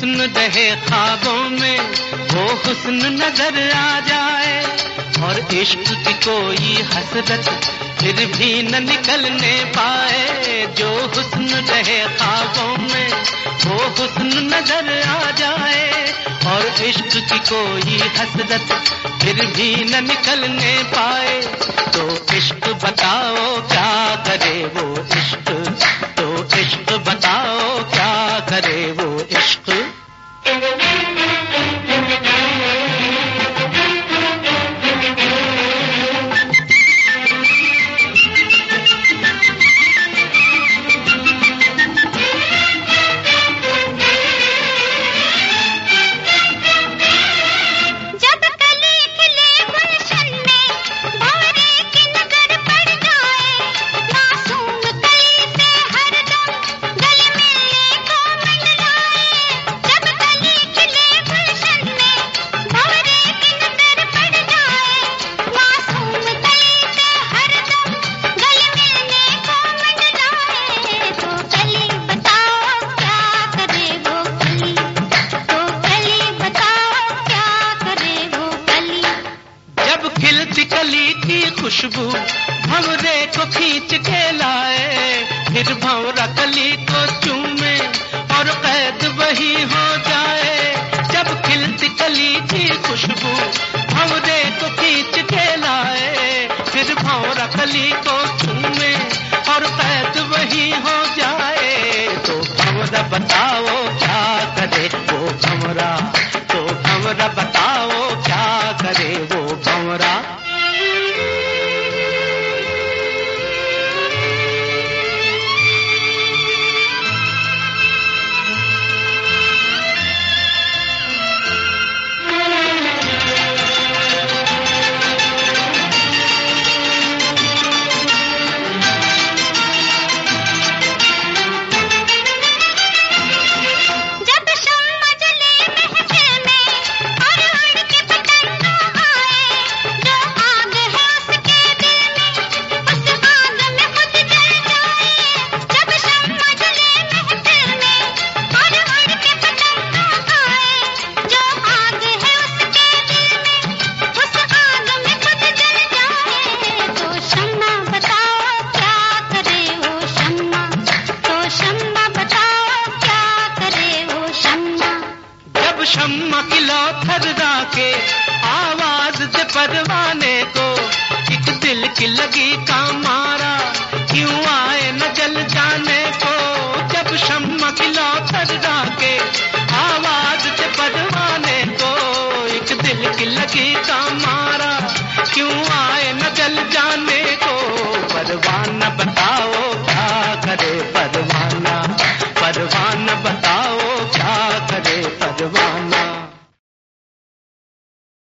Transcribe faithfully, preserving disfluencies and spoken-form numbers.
हुस्न रहे ख्वाबों में, वो हुस्न नजर आ जाए, और इश्क की कोई हसरत फिर भी न निकलने पाए। जो हुस्न रहे ख्वाबों में, वो हुस्न नजर आ जाए, और इश्क की कोई हसरत फिर भी न निकलने पाए। तो इश्क बताओ क्या करे वो इश्क, तो इश्क बताओ क्या करे वो इश्क। कली की खुशबू भंवरे को खींच के लाए, फिर भंवरा कली को चूमे और कैद वही हो जाए। जब खिलती कली की खुशबू भंवरे को खींच के लाए, फिर भंवरा कली को चूमे और कैद वही हो जाए। तो भंवरा बताओ क्या करे वो भंवरा, तो भंवरा बताओ क्या करे वो भंवरा। शम्मा की लो थर्रा के आवाज दे परवाने को, एक दिल की लगी काम